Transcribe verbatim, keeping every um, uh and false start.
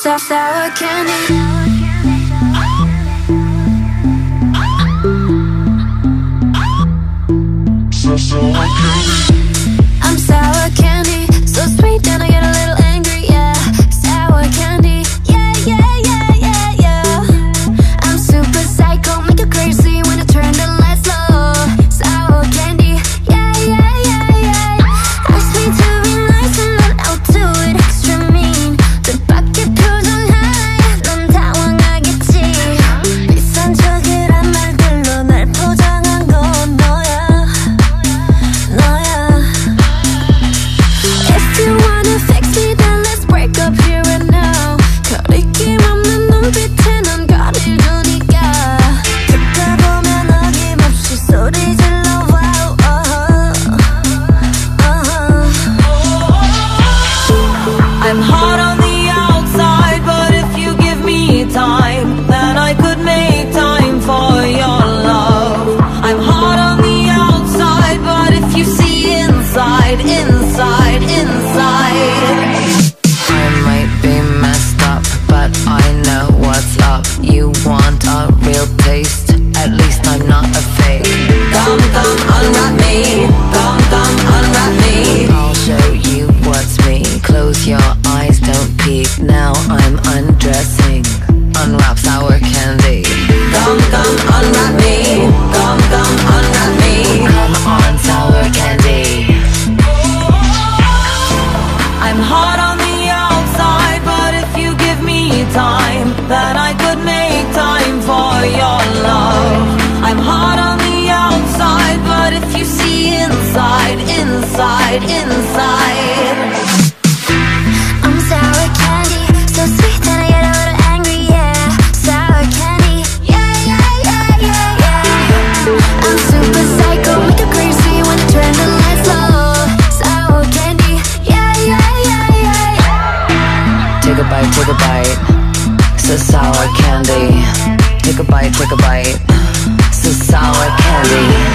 sour, sour candy. So sour candy. I'm sour candy, so sweet and I get a little angry, yeah. Sour candy, yeah, yeah, yeah, yeah, yeah. I'm super psycho, make you crazy when I turn the lights low. Sour candy, yeah, yeah, yeah, yeah. Ask me to be nice and then I'll do it extra mean. 뜻밖의 표정 하나에 넌 당황하겠지. 비싼 척이란 말들로 날 포장한 건 너야, 너야. If you wanna fix me then let's break up here and now. 거리낌 없는 눈빛에 넌 거리를 두니까. 듣다 보면 어김없이 소리 질러. Wow, uh-huh, uh-huh. I'm hot on the outside, but if you give me time, then I could make time for your love. I'm hot on the outside, but if you see inside, inside, inside. I might be messed up, but I know what's up. You want a real taste? At least I'm not a fake. Come, come, unwrap me. Come, come, unwrap me. I'll show you what's me. Close your eyes, don't peek. Now I'm undressing. Unwrap sour candy. Come, come, unwrap me. Come, come, unwrap me. Come on, sour candy. I'm hot on the outside, but if you give me time, then I could make time for your love. I'm hot on the outside, but if you see inside, inside, inside. I'm sour candy, so sweet and I get a little angry, yeah. Sour candy, yeah, yeah, yeah, yeah, yeah. I'm super psycho, make you crazy when I turn the lights low. Sour candy, yeah, yeah, yeah, yeah, yeah. Take a bite, take a bite. So sour candy. Take a bite, take a bite. So sour candy.